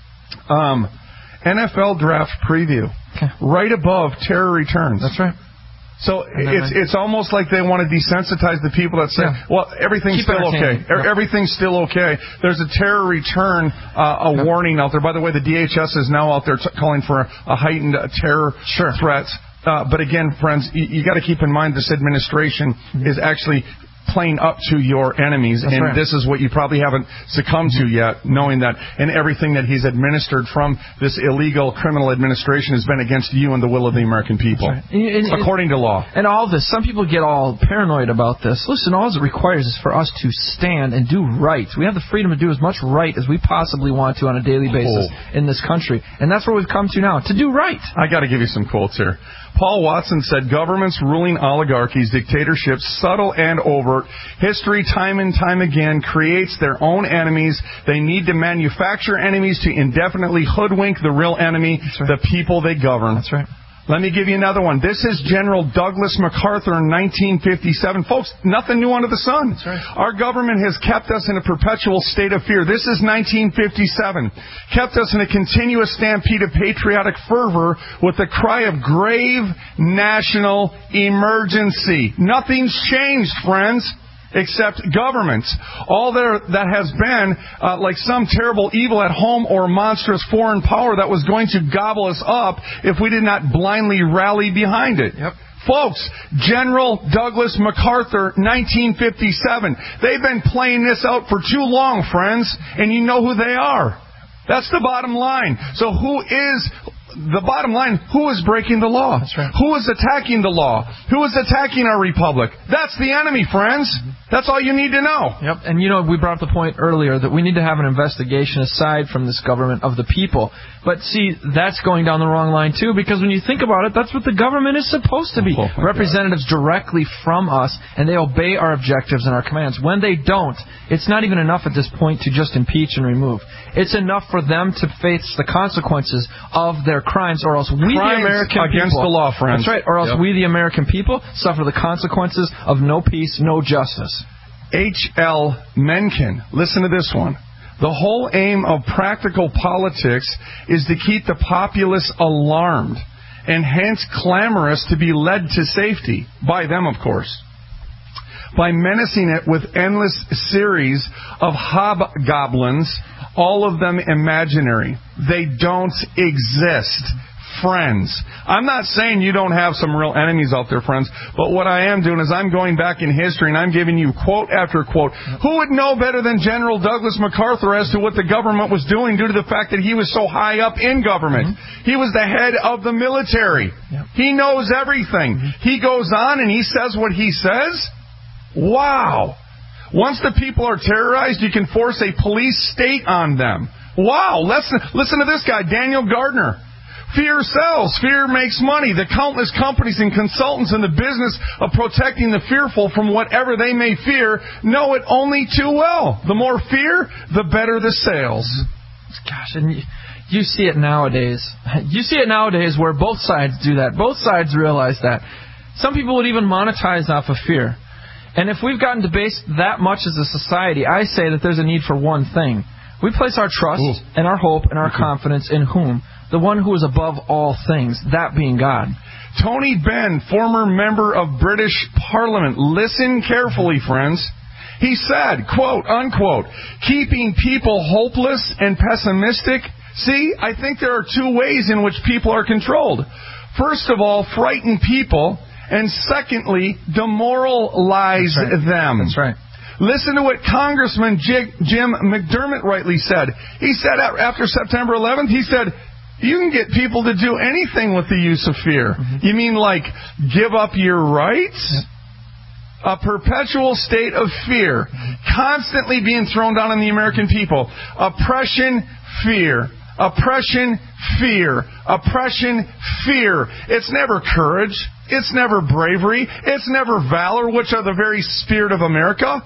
Um, N F L draft preview. Okay. Right above terror returns. That's right. So it's I... it's almost like they want to desensitize the people that say, yeah. well, everything's Keep still okay. Yep. Everything's still okay. There's a terror return, uh, a yep. warning out there. By the way, the D H S is now out there t- calling for a, a heightened uh, terror sure. threat. Uh, but again, friends, you, you got to keep in mind this administration mm-hmm. is actually playing up to your enemies, That's and right. this is what you probably haven't succumbed to yet, knowing that and everything that he's administered from this illegal criminal administration has been against you and the will of the American people, right. and, and, according to law. And all this, some people get all paranoid about this. Listen, all it requires is for us to stand and do right. We have the freedom to do as much right as we possibly want to on a daily basis oh. in this country, and that's where we've come to now, to do right. I got to give you some quotes here. Paul Watson said, governments, ruling oligarchies, dictatorships, subtle and overt, history time and time again creates their own enemies. They need to manufacture enemies to indefinitely hoodwink the real enemy, right. the people they govern. That's right. Let me give you another one. This is General Douglas MacArthur in nineteen fifty-seven. Folks, nothing new under the sun. That's right. Our government has kept us in a perpetual state of fear. This is nineteen fifty-seven. Kept us in a continuous stampede of patriotic fervor with the cry of grave national emergency. Nothing's changed, friends. except governments. All there that has been uh, like some terrible evil at home or monstrous foreign power that was going to gobble us up if we did not blindly rally behind it. Yep. Folks, General Douglas MacArthur, nineteen fifty-seven. They've been playing this out for too long, friends, and you know who they are. That's the bottom line. So who is... The bottom line, who is breaking the law? That's right. Who is attacking the law? Who is attacking our republic? That's the enemy, friends. That's all you need to know. Yep, and you know, we brought up the point earlier that we need to have an investigation aside from this government of the people. But see, that's going down the wrong line too, because when you think about it, that's what the government is supposed to be. Oh, Representatives God. directly from us, and they obey our objectives and our commands. When they don't, it's not even enough at this point to just impeach and remove. It's enough for them to face the consequences of their crimes, or else we, crimes the American against people, the law, friends. That's right, or else Yep. we, the American people, suffer the consequences of no peace, no justice. H L Mencken. Listen to this one. The whole aim of practical politics is to keep the populace alarmed and hence clamorous to be led to safety. By them, of course. By menacing it with endless series of hobgoblins, all of them imaginary. They don't exist. Friends. I'm not saying you don't have some real enemies out there, friends, but what I am doing is I'm going back in history and I'm giving you quote after quote. Who would know better than General Douglas MacArthur as to what the government was doing due to the fact that he was so high up in government? Mm-hmm. He was the head of the military. Yep. He knows everything. Mm-hmm. He goes on and he says what he says. Wow. Once the people are terrorized, you can force a police state on them. Wow. Listen, listen to this guy, Daniel Gardner. Fear sells. Fear makes money. The countless companies and consultants in the business of protecting the fearful from whatever they may fear know it only too well. The more fear, the better the sales. Gosh, and you, you see it nowadays. You see it nowadays where both sides do that. Both sides realize that. Some people would even monetize off of fear. And if we've gotten debased that much as a society, I say that there's a need for one thing. We place our trust Ooh. and our hope and our mm-hmm. confidence in whom? The one who is above all things, that being God. Tony Benn, former member of British Parliament. Listen carefully, friends. He said, quote, unquote, keeping people hopeless and pessimistic. See, I think there are two ways in which people are controlled. First of all, frighten people. And secondly, demoralize That's right. them. That's right. Listen to what Congressman Jim McDermott rightly said. He said after September eleventh, he said, you can get people to do anything with the use of fear. Mm-hmm. You mean like give up your rights? A perpetual state of fear, constantly being thrown down on the American people. Oppression, fear. Oppression, fear. Oppression, fear. It's never courage. It's never bravery. It's never valor, which are the very spirit of America.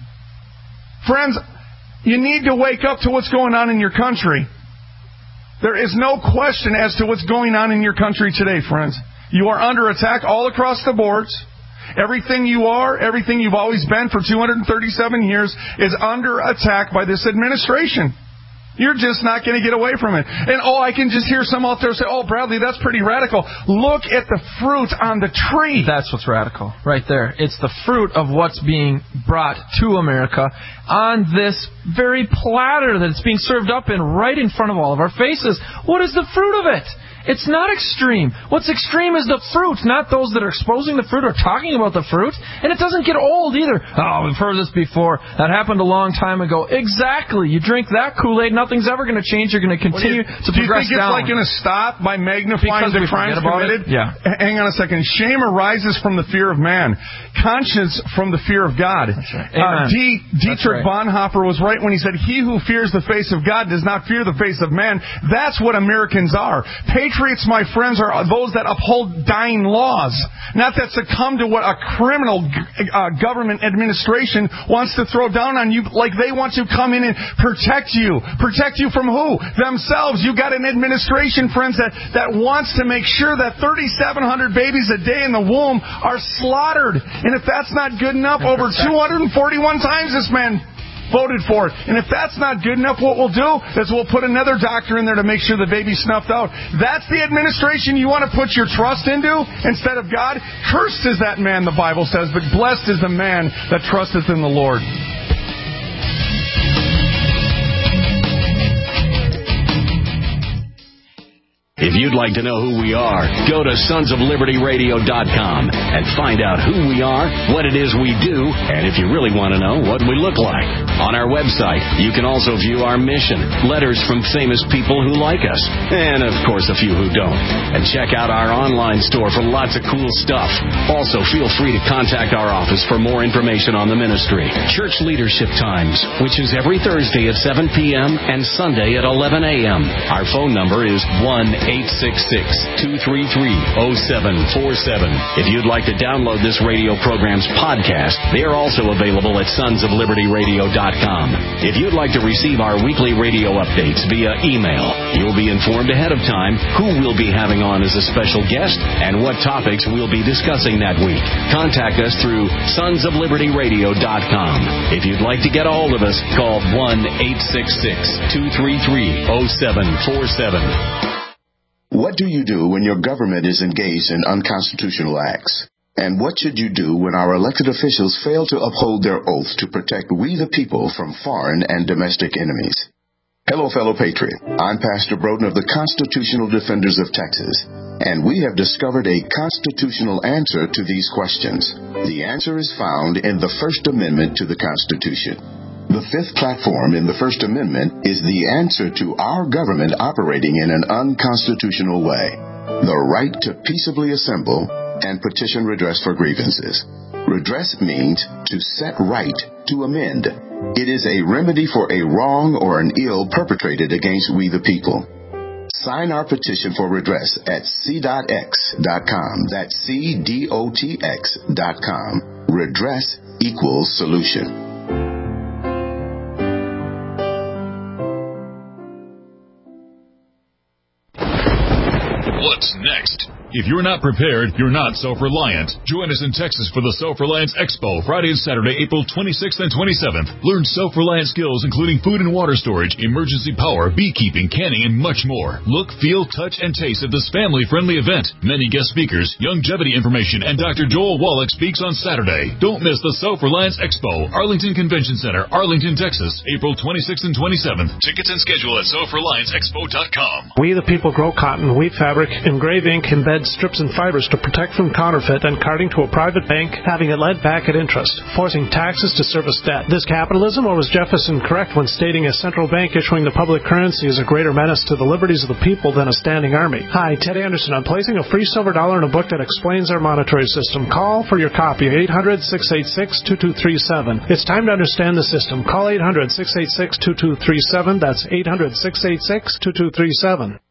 Friends, you need to wake up to what's going on in your country. There is no question as to what's going on in your country today, friends. You are under attack all across the boards. Everything you are, everything you've always been for two hundred thirty-seven years is under attack by this administration. You're just not going to get away from it. And, oh, I can just hear some out there say, oh, Bradley, that's pretty radical. Look at the fruit on the tree. That's what's radical right there. It's the fruit of what's being brought to America on this very platter that it's being served up in right in front of all of our faces. What is the fruit of it? It's not extreme. What's extreme is the fruit, not those that are exposing the fruit or talking about the fruit. And it doesn't get old either. Oh, we've heard this before. That happened a long time ago. Exactly. You drink that Kool-Aid, nothing's ever going to change. You're going to continue well, to do progress you think down. it's like going to stop by magnifying because the crimes committed? It? Yeah. Hang on a second. Shame arises from the fear of man. Conscience from the fear of God. That's right. Uh, D- Dietrich That's right. Bonhoeffer was right when he said, he who fears the face of God does not fear the face of man. That's what Americans are. Patriots, my friends, are those that uphold dying laws, not that succumb to what a criminal uh, government administration wants to throw down on you, like they want to come in and protect you. Protect you from who? Themselves. You got an administration, friends, that, that wants to make sure that thirty-seven hundred babies a day in the womb are slaughtered. And if that's not good enough, over two hundred forty-one times this man voted for it. And if that's not good enough, what we'll do is we'll put another doctor in there to make sure the baby's snuffed out. That's the administration you want to put your trust into instead of God? Cursed is that man, the Bible says, but blessed is the man that trusteth in the Lord. If you'd like to know who we are, go to sons of liberty radio dot com and find out who we are, what it is we do, and if you really want to know, what we look like. On our website, you can also view our mission, letters from famous people who like us, and of course a few who don't. And check out our online store for lots of cool stuff. Also, feel free to contact our office for more information on the ministry. Church Leadership Times, which is every Thursday at seven p.m. and Sunday at eleven a.m. Our phone number is one eight six six, two three three, zero seven four seven. If you'd like to download this radio program's podcast, they are also available at sons of liberty radio dot com. If you'd like to receive our weekly radio updates via email, you'll be informed ahead of time who we'll be having on as a special guest and what topics we'll be discussing that week. Contact us through sons of liberty radio dot com. If you'd like to get a hold of us, call one eight six six, two three three, zero seven four seven. What do you do when your government is engaged in unconstitutional acts? And what should you do when our elected officials fail to uphold their oath to protect we the people from foreign and domestic enemies? Hello, fellow patriot. I'm Pastor Broden of the Constitutional Defenders of Texas, and we have discovered a constitutional answer to these questions. The answer is found in the First Amendment to the Constitution. The fifth platform in the First Amendment is the answer to our government operating in an unconstitutional way. The right to peaceably assemble and petition redress for grievances. Redress means to set right, to amend. It is a remedy for a wrong or an ill perpetrated against we the people. Sign our petition for redress at c dot x dot com. That's C D O T X dot com. Redress equals solution. What's next? If you're not prepared, you're not self-reliant. Join us in Texas for the Self-Reliance Expo, Friday and Saturday, April twenty-sixth and twenty-seventh. Learn self-reliant skills including food and water storage, emergency power, beekeeping, canning, and much more. Look, feel, touch, and taste of this family-friendly event. Many guest speakers, longevity information, and Doctor Joel Wallach speaks on Saturday. Don't miss the Self-Reliance Expo, Arlington Convention Center, Arlington, Texas, April twenty-sixth and twenty-seventh. Tickets and schedule at self reliance expo dot com. We the people grow cotton, wheat fabric, engrave ink, embed strips and fibers to protect from counterfeit and carting to a private bank, having it lent back at interest, forcing taxes to service debt. This capitalism, or was Jefferson correct when stating a central bank issuing the public currency is a greater menace to the liberties of the people than a standing army? Hi, Ted Anderson. I'm placing a free silver dollar in a book that explains our monetary system. Call for your copy, eight hundred, six eight six, two two three seven. It's time to understand the system. Call eight hundred, six eight six, two two three seven. That's eight hundred, six eight six, two two three seven.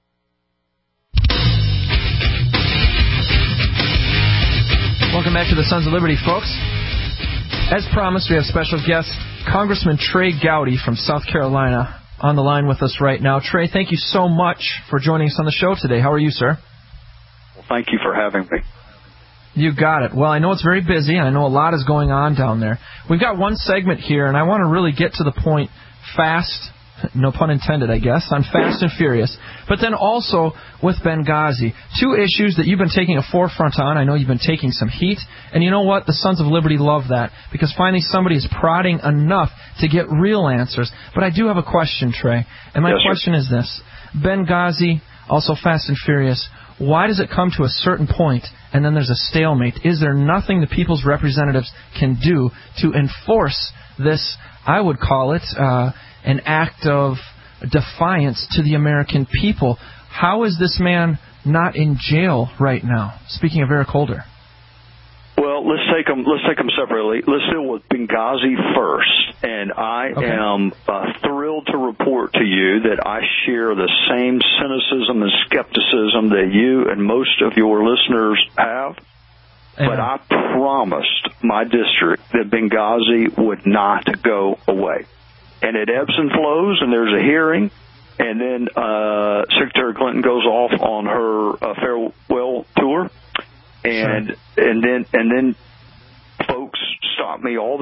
Welcome back to the Sons of Liberty, folks. As promised, we have special guest Congressman Trey Gowdy from South Carolina on the line with us right now. Trey, thank you so much for joining us on the show today. How are you, sir? Well, thank you for having me. You got it. Well, I know it's very busy, and I know a lot is going on down there. We've got one segment here, and I want to really get to the point fast. No pun intended, I guess, on Fast and Furious. But then also with Benghazi. Two issues that you've been taking a forefront on. I know you've been taking some heat. And you know what? The Sons of Liberty love that. Because finally somebody is prodding enough to get real answers. But I do have a question, Trey. And my yes, question sir. is this. Benghazi, also Fast and Furious. Why does it come to a certain point and then there's a stalemate? Is there nothing the people's representatives can do to enforce this, I would call it, uh, an act of defiance to the American people? How is this man not in jail right now? Speaking of Eric Holder. Well, let's take them. Let's take them separately. Let's deal with Benghazi first. And I okay. am uh, thrilled to report to you that I share the same cynicism and skepticism that you and most of your listeners have. Amen. But I promised my district that Benghazi would not go away. And it ebbs and flows, and there's a hearing, and then uh, Secretary Clinton goes off on her uh, farewell tour, and sure. and then and then folks stop me all the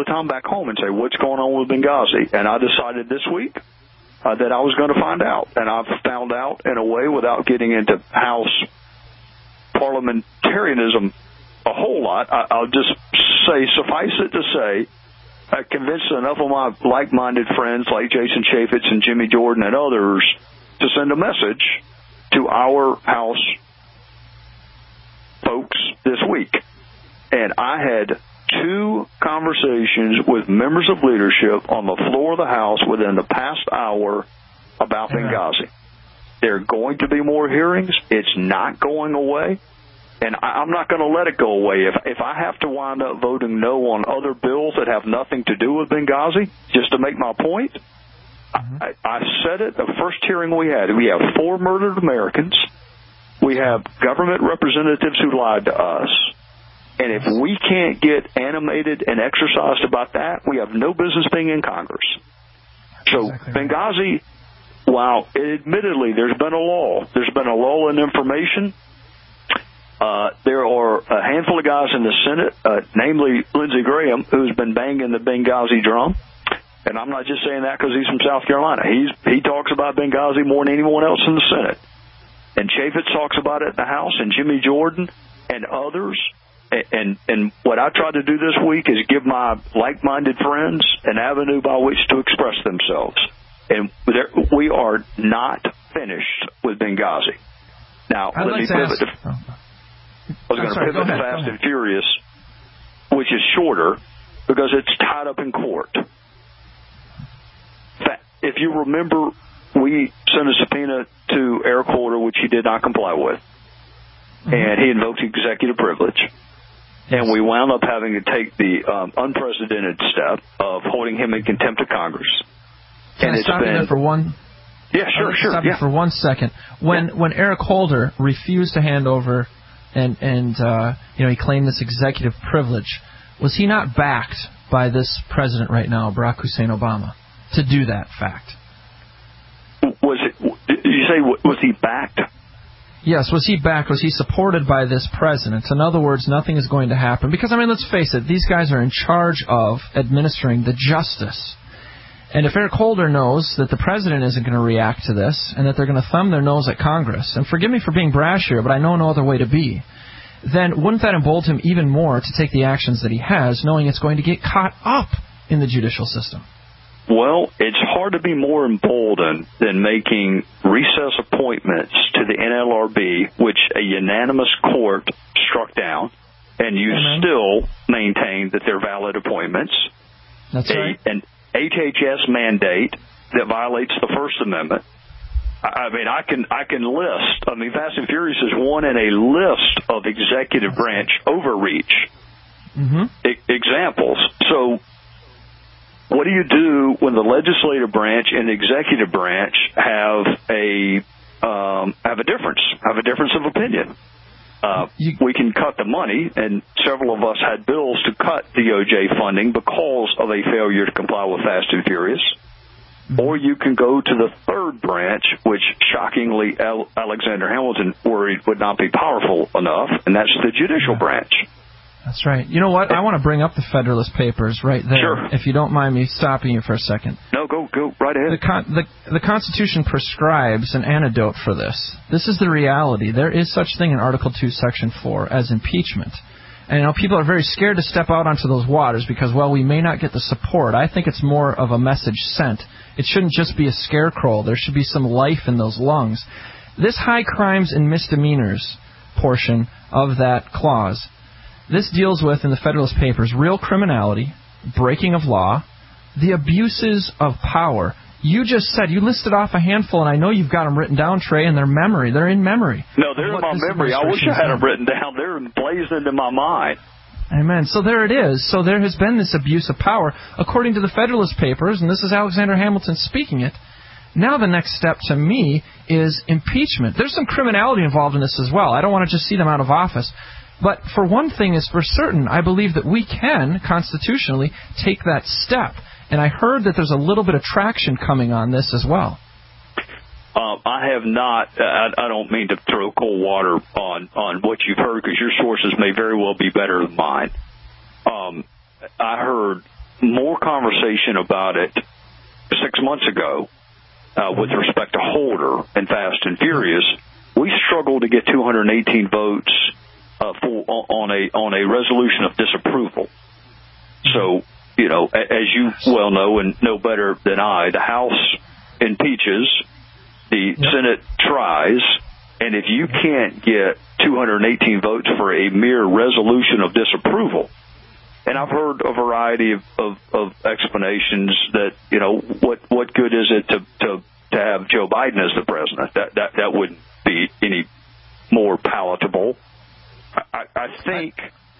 time back home and say, what's going on with Benghazi? And I decided this week uh, that I was going to find out. And I've found out in a way without getting into House parliamentarianism a whole lot. I, I'll just say, suffice it to say, I convinced enough of my like-minded friends like Jason Chaffetz and Jimmy Jordan and others to send a message to our House folks this week. And I had two conversations with members of leadership on the floor of the House within the past hour about Benghazi. There are going to be more hearings. It's not going away. And I, I'm not going to let it go away. If if I have to wind up voting no on other bills that have nothing to do with Benghazi, just to make my point, mm-hmm. I, I said it the first hearing we had. We have four murdered Americans. We have government representatives who lied to us. And if we can't get animated and exercised about that, we have no business being in Congress. So exactly. Benghazi, while admittedly there's been a lull, there's been a lull in information. Uh, there are a handful of guys in the Senate, uh, namely Lindsey Graham, who's been banging the Benghazi drum. And I'm not just saying that because he's from South Carolina. He's, he talks about Benghazi more than anyone else in the Senate. And Chaffetz talks about it in the House, and Jimmy Jordan and others. And, and, and what I tried to do this week is give my like-minded friends an avenue by which to express themselves. And there, we are not finished with Benghazi. Now, I'd let like me to pivot ask, to... oh. I was going to pivot to Fast and Furious, which is shorter because it's tied up in court. If you remember, we sent a subpoena to Eric Holder, which he did not comply with, mm-hmm. and he invoked executive privilege. And we wound up having to take the um, unprecedented step of holding him in contempt of Congress. Can and I it's stop been, you there for one? Yeah, sure, sure. Stop yeah. you for one second. When yeah. when Eric Holder refused to hand over, and and uh, you know he claimed this executive privilege, was he not backed by this president right now, Barack Hussein Obama, to do that fact? Was it? Did you say was he backed? Yes, was he backed? Was he supported by this president? In other words, nothing is going to happen. Because, I mean, let's face it, these guys are in charge of administering the justice. And if Eric Holder knows that the president isn't going to react to this and that they're going to thumb their nose at Congress, and forgive me for being brash here, but I know no other way to be, then wouldn't that embolden him even more to take the actions that he has, knowing it's going to get caught up in the judicial system? Well, it's hard to be more emboldened than making recess appointments to the N L R B, which a unanimous court struck down, and you Amen. Still maintain that they're valid appointments. That's a, right. An H H S mandate that violates the First Amendment. I mean, I can I can list. I mean, Fast and Furious is one in a list of executive branch overreach mm-hmm. e- examples. So. What do you do when the legislative branch and the executive branch have a um, have a difference, have a difference of opinion? Uh, you, we can cut the money, and several of us had bills to cut D O J funding because of a failure to comply with Fast and Furious. Mm-hmm. Or you can go to the third branch, which shockingly Al- Alexander Hamilton worried would not be powerful enough, and that's the judicial yeah. branch. That's right. You know what? I want to bring up the Federalist Papers right there. Sure. If you don't mind me stopping you for a second. No, go go right ahead. The, con- the, the Constitution prescribes an antidote for this. This is the reality. There is such thing in Article two, Section four as impeachment. And, you know, people are very scared to step out onto those waters because, well, we may not get the support. I think it's more of a message sent. It shouldn't just be a scarecrow. There should be some life in those lungs. This high crimes and misdemeanors portion of that clause, this deals with, in the Federalist Papers, real criminality, breaking of law, the abuses of power. You just said, you listed off a handful, and I know you've got them written down, Trey, in their memory. They're in memory. No, they're in my memory. I wish I had them written down. They're emblazoned into my mind. Amen. So there it is. So there has been this abuse of power, according to the Federalist Papers, and this is Alexander Hamilton speaking it. Now the next step to me is impeachment. There's some criminality involved in this as well. I don't want to just see them out of office. But for one thing is for certain, I believe that we can, constitutionally, take that step. And I heard that there's a little bit of traction coming on this as well. Uh, I have not, I, I don't mean to throw cold water on, on what you've heard, because your sources may very well be better than mine. Um, I heard more conversation about it six months ago uh, with respect to Holder and Fast and Furious. We struggled to get two hundred eighteen votes uh, for, on a on a resolution of disapproval. So, you know, as you well know and know better than I, the House impeaches, the yep. Senate tries, and if you can't get two hundred eighteen votes for a mere resolution of disapproval, and I've heard a variety of, of, of explanations that, you know, what what good is it to, to, to have Joe Biden as the president? That that, that wouldn't be any more palatable. I, I think.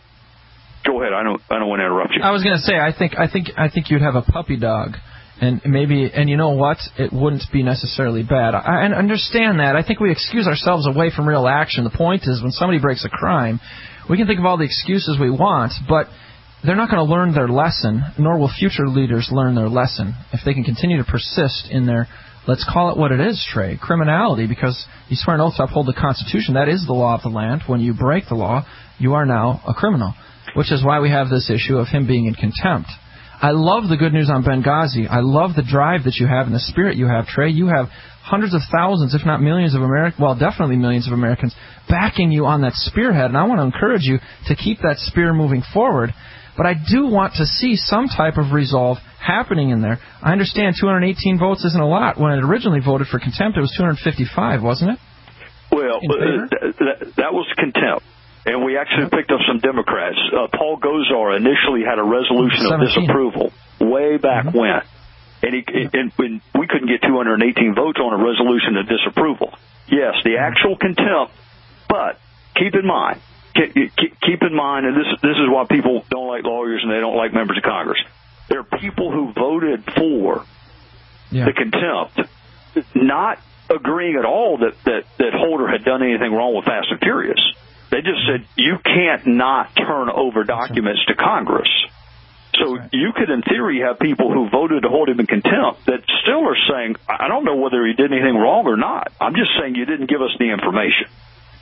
Go ahead. I don't. I don't want to interrupt you. I was going to say. I think. I think. I think you'd have a puppy dog, and maybe. And you know what? It wouldn't be necessarily bad. I, I understand that. I think we excuse ourselves away from real action. The point is, when somebody breaks a crime, we can think of all the excuses we want, but they're not going to learn their lesson, nor will future leaders learn their lesson if they can continue to persist in their, let's call it what it is, Trey, criminality, because you swear an oath to uphold the Constitution. That is the law of the land. When you break the law, you are now a criminal, which is why we have this issue of him being in contempt. I love the good news on Benghazi. I love the drive that you have and the spirit you have, Trey. You have hundreds of thousands, if not millions of Americans, well, definitely millions of Americans, backing you on that spearhead, and I want to encourage you to keep that spear moving forward. But I do want to see some type of resolve happening in there. I understand two hundred eighteen votes isn't a lot. When it originally voted for contempt, it was two hundred fifty-five, wasn't it? Well, uh, that, that was contempt. And we actually yep. picked up some Democrats. Uh, Paul Gosar initially had a resolution of disapproval way back mm-hmm. when. And, he, yep. and, and we couldn't get two hundred eighteen votes on a resolution of disapproval. Yes, the actual contempt, but keep in mind, Keep in mind, and this this is why people don't like lawyers and they don't like members of Congress. There are people who voted for yeah. the contempt, not agreeing at all that, that, that Holder had done anything wrong with Fast and Furious. They just said, you can't not turn over documents to Congress. So right. you could, in theory, have people who voted to hold him in contempt that still are saying, I don't know whether he did anything wrong or not. I'm just saying you didn't give us the information.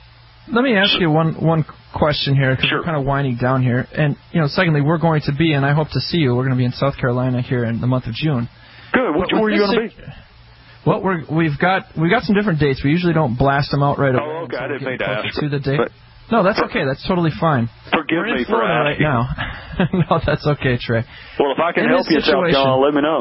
Let me ask you one one question here, because sure. we're kind of winding down here. And, you know, secondly, we're going to be, and I hope to see you, we're going to be in South Carolina here in the month of June. Good. Which where are you going to be? Well, we're, we've got we've got some different dates. We usually don't blast them out right away. Oh, okay. I didn't mean to ask. To the date. No, that's okay. That's totally fine. Forgive we're me in for asking. Right now. No, that's okay, Trey. Well, if I can in help you, South Carolina, let me know.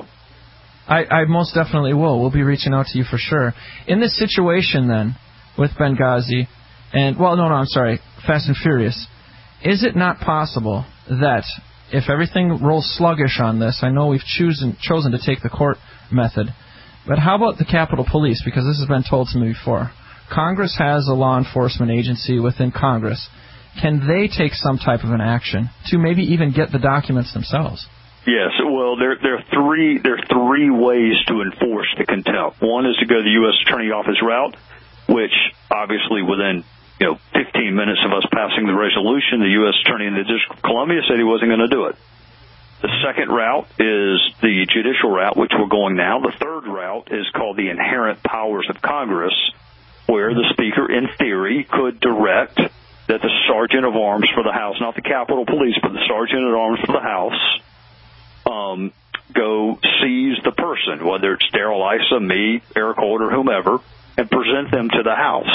I, I most definitely will. We'll be reaching out to you for sure. In this situation, then, with Benghazi, and, well, no, no, I'm sorry, Fast and Furious, is it not possible that if everything rolls sluggish on this, I know we've chosen, chosen to take the court method, but how about the Capitol Police? Because this has been told to me before. Congress has a law enforcement agency within Congress. Can they take some type of an action to maybe even get the documents themselves? Yes, well, there, there are three there are three ways to enforce the contempt. One is to go the U S Attorney Office route, which obviously within you know fifteen minutes of us passing the resolution, the U S Attorney in the District of Columbia said he wasn't going to do it. The second route is the judicial route, which we're going now. The third route is called the inherent powers of Congress, where the Speaker, in theory, could direct that the Sergeant of Arms for the House, not the Capitol Police, but the Sergeant at Arms for the House, um, go seize the person, whether it's Darrell Issa, me, Eric Holder, whomever, and present them to the House.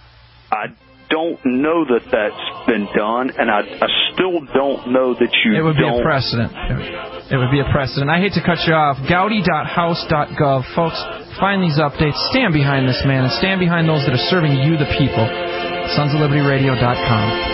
I don't know that that's been done, and I, I still don't know that you It would don't. be a precedent. It would be a precedent. I hate to cut you off. Gowdy dot house dot gov. Folks, find these updates. Stand behind this man, and stand behind those that are serving you, the people. Sons of Liberty Radio dot com.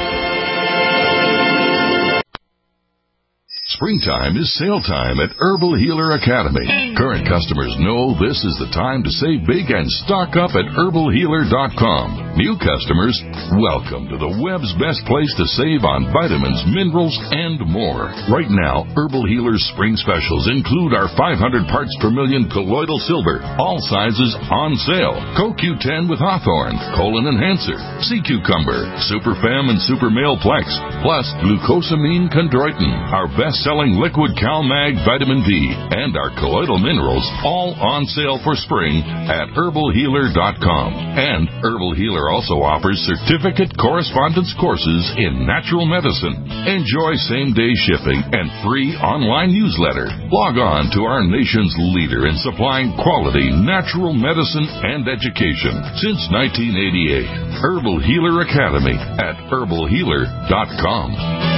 Springtime is sale time at Herbal Healer Academy. Current customers know this is the time to save big and stock up at herbal healer dot com. New customers, welcome to the web's best place to save on vitamins, minerals, and more. Right now, Herbal Healer's spring specials include our five hundred parts per million colloidal silver, all sizes on sale. C O Q ten with Hawthorne, Colon Enhancer, Sea Cucumber, Super Fem and Super Male Plex, plus Glucosamine Chondroitin, our best best-selling liquid CalMag Vitamin D and our colloidal minerals, all on sale for spring at herbal healer dot com. And Herbal Healer also offers certificate correspondence courses in natural medicine. Enjoy same-day shipping and free online newsletter. Log on to our nation's leader in supplying quality natural medicine and education since nineteen eighty-eight. Herbal Healer Academy at herbal healer dot com.